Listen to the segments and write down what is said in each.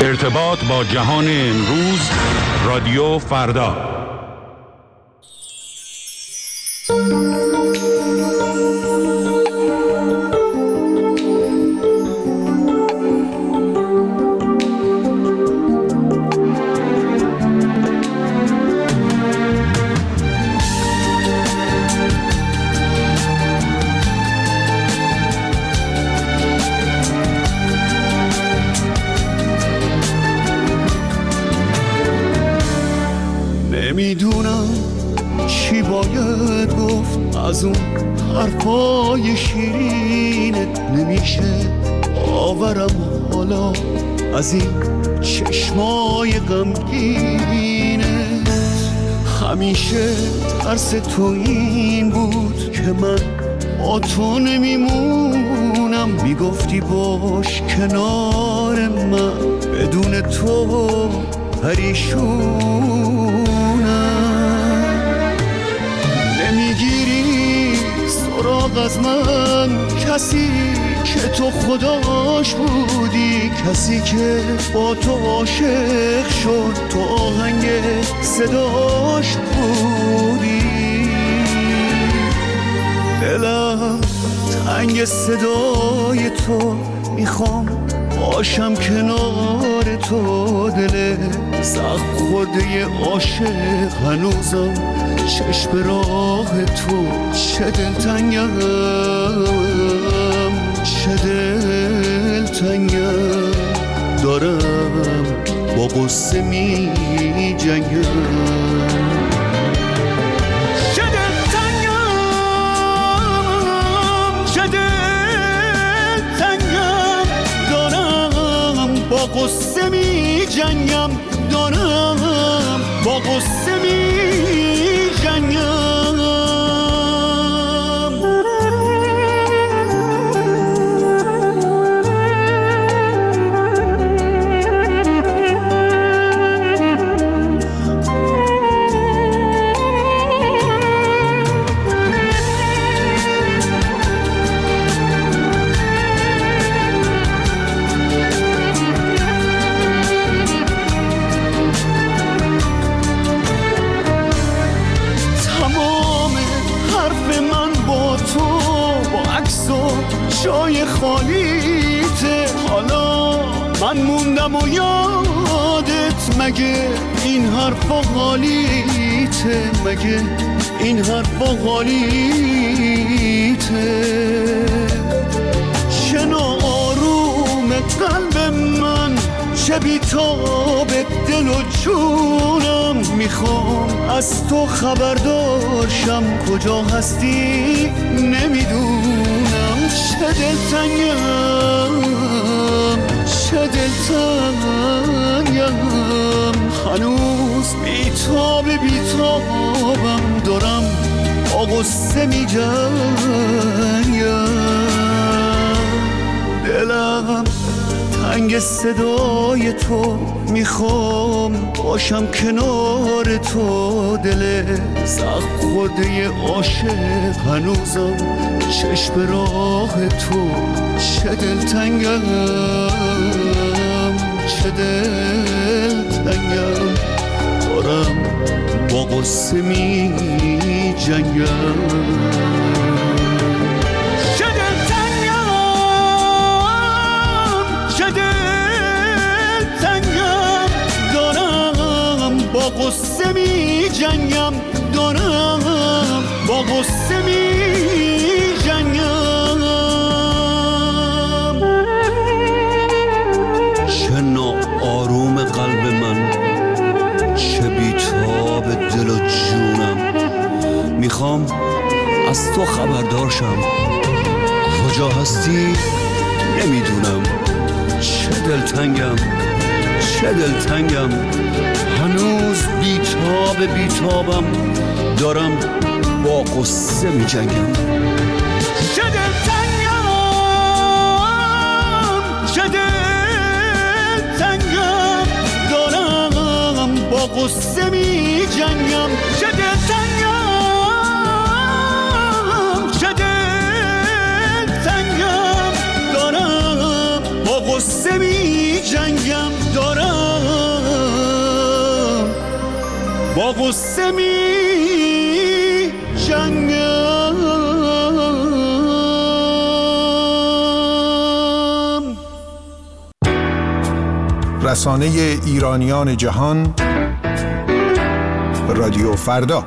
ارتباط با جهان امروز، رادیو فردا. نمیدونم چی باید گفت از اون حرفای شیرینت، نمیشه باورم حالا از این چشمای غمگینت. همیشه ترس تو این بود که من با تو نمیمونم، میگفتی باش کنار من، بدون تو پریشونم. نمیگیری سراغ از من، کسی که تو خداش بودی، کسی که با تو عاشق شد، تو آهنگ صداش بودی. دلم تنگ صدای تو، میخوام باشم کنار تو. دل زخم خورده عاشق هنوزم چشم راه تو. چه دلتنگم، چه دلتنگم، دارم با غصه می جنگم. با غصه می جنگم، دارم با غصه می جنگم. جای خالیته، حالا من موندم و یادت، مگه این حرفا حالیته، مگه این حرفا حالیته. چه ناآروم قلب من، چه بیتاب دل و جونم، میخوام از تو خبردارشم، کجا هستی نمیدونم. چه دلتنگم، چه دلتنگم، هنوز بیتابم، دارم با غصه می جنگم. دلم تنگ صدای تو، میخوام باشم کنار تو. دل زخم خورده عاشق هنوزم چشم راه تو. چه دلتنگم، چه دلتنگم، دارم با غصه می جنگم. با غصه می جنگم، دارم با غصه می جنگم. چه ناآروم قلب من، چه بیتاب دل و جونم، میخوام از تو خبردارشم، کجا هستی نمیدونم. چه دلتنگم، چه دلتنگم، هنوز بیتابم، دارم با غصه می جنگم. چه دلتنگم، چه دلتنگم، دارم با غصه می جنگم. چه دلتنگم، چه دلتنگم، دارم با غصه می جنگم. دارم با غصه می جنگم. رسانه ایرانیان جهان، رادیو فردا.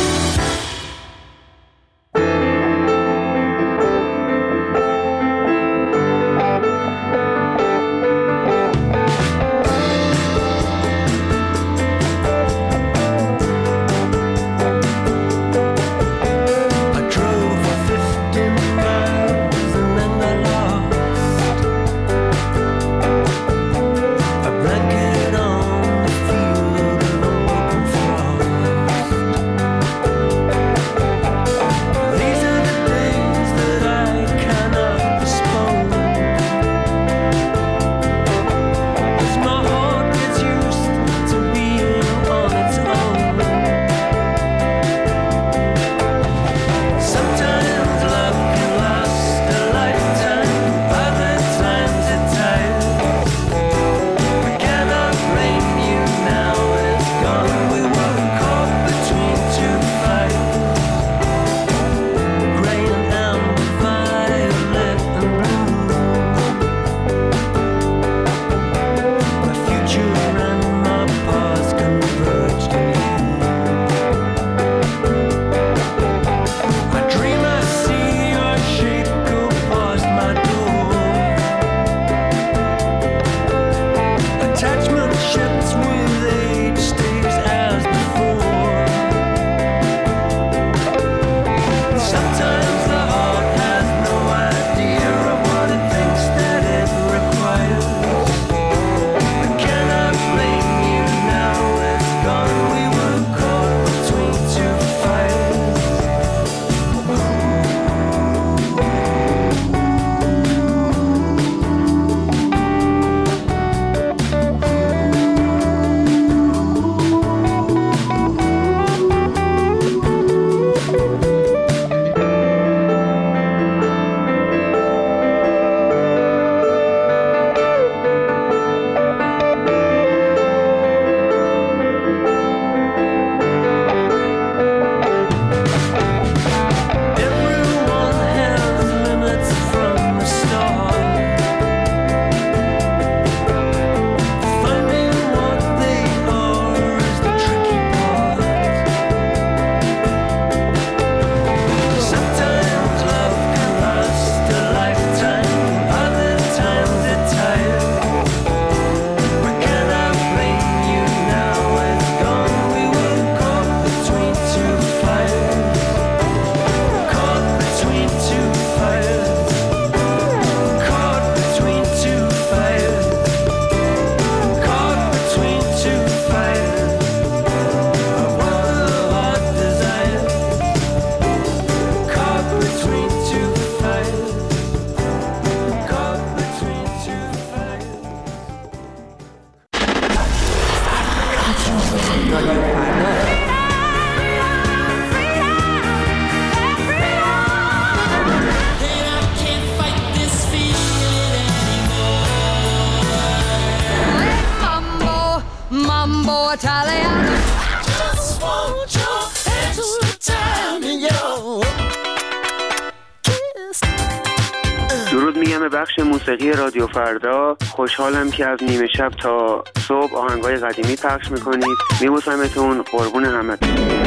درود میگم به بخش موسیقی رادیو فردا. خوشحالم که از نیمه شب تا صبح آهنگای قدیمی پخش میکنید. میبوسمتون، قربون همتون.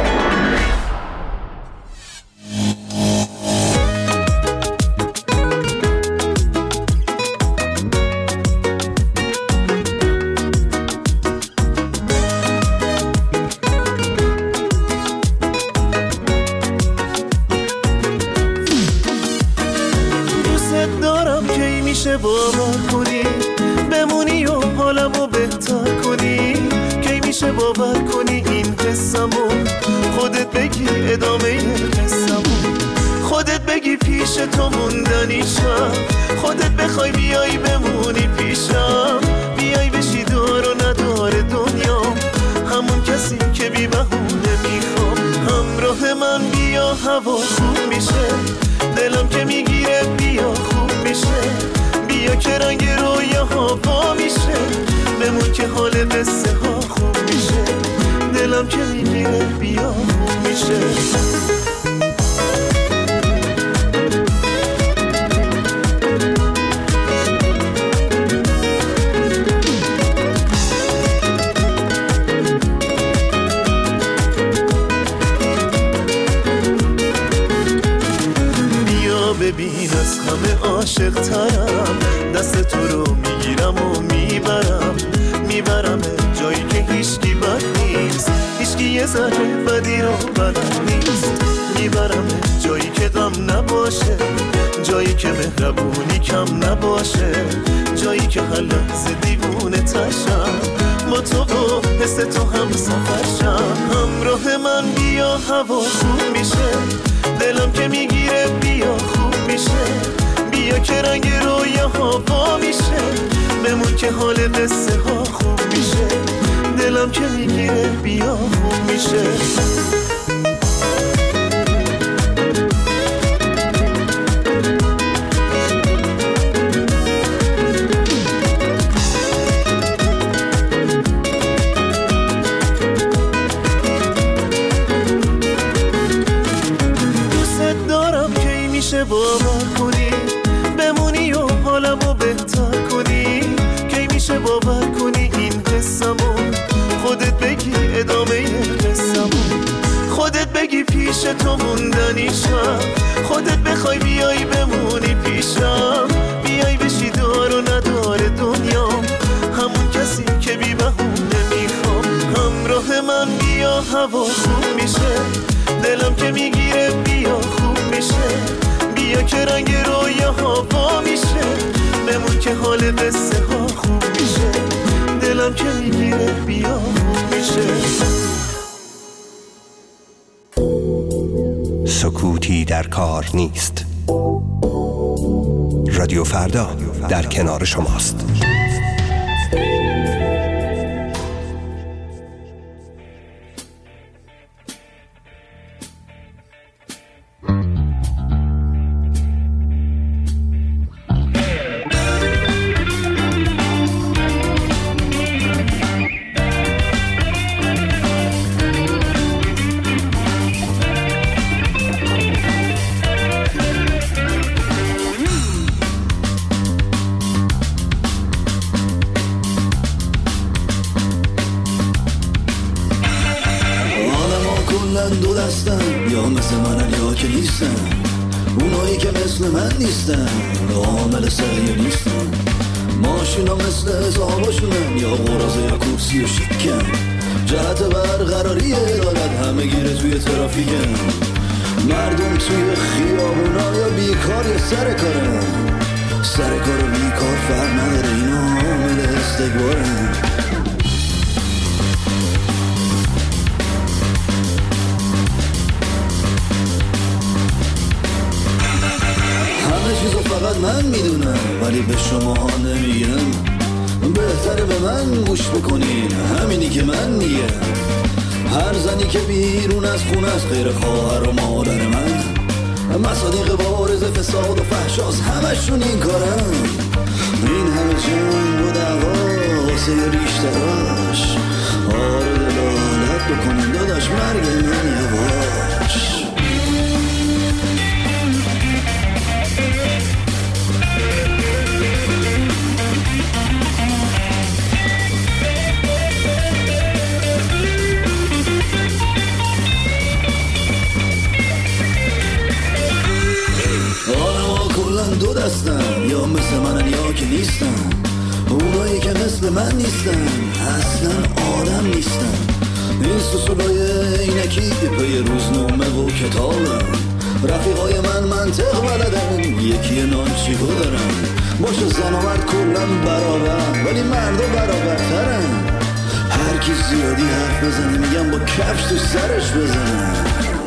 باور کنی بمونی و حالمو بهتر کنی، کی میشه باور کنی این حسمو خودت بگی ادامه قصه‌مو، خودت بگی پیش تو موندنیشم، خودت بخوای بیای بمونی پیشم، بیای بشی دار و ندار دنیا، همون کسی که بی بهونه میخوام، همراه من بیا هوا خوب میشه، دلم که میگیره بیا خوب میشه، بیا که رنگ رویاها با میشه، بمون که حال قصه ها خوب میشه، دلم که ذره بدی رو بلد نیست. میبرم جایی که غم نباشه، جایی که مهربونی کم نباشه، جایی که هر لحظه دیوونه تشم با تو و حس تو هم سفرشم. همراه من بیا هوا خوب میشه، دلم که میگیره بیا خوب میشه، بیا که رنگ رویاها وا میشه، بمون که حال قصه ها خوب میشه، دلم که میگیره بیا خوب میشه. باور کنی بمونی و حالمو بهتر کنی، کی میشه باور کنی این حسمو، خودت بگی ادامه قصه‌مو، خودت بگی پیش تو موندنیشم، خودت بخوای بیای بمونی پیشم، بیای بشی دار و ندار دنیام، همون کسی که بی بهونه میخوام. همراه من بیا هوا خوب میشه، دلم که میگیره بیا خوب میشه، بیا که رنگ رویاها وا میشه، بمون که حال قصه ها خوب میشه، دلم که میگیره بیا خوب میشه. سکوتی در کار نیست. رادیو فردا در کنار شماست. دو دستن یا مثل منن یا که نیستن، اونایی که مثل من نیستن عامل سریع نیستن، ماشینا مثل حساباشونن یا قرازه یا کرسی و شکن، جهت برقراری عدالت همه گیره توی ترافیکن، مردم توی خیابونا یا بیکار یا سر کارن، سر کار و بیکار فرق نداره اینا عامل استکبارن. چیزو فقط من میدونم ولی به شما نمیگم، بهتره به من گوش بکنین همینی که من میگم. هر زنی که بیرون از خونه است غیر خواهر و مادر من، مصادیق بارز فساد و فحشاست همشون این کارن، این همه جنگ و دعوا واسه ریشتراش، آره دلالت بکنین داداش مرگ من یواش. دو دستن یا مثل منن یا که نیستن، اونایی که مثل من نیستن اصلا آدم نیستن، این سوسولای اینکی پی روزنامه و کتابن، رفیقای من منطق بلدن یکی نانچیکو دارن، باشه زن و مرد کلن برابر ولی مردا برابرترن، هر کی زیادی حرف بزنه میگم با کفش تو سرش بزنه.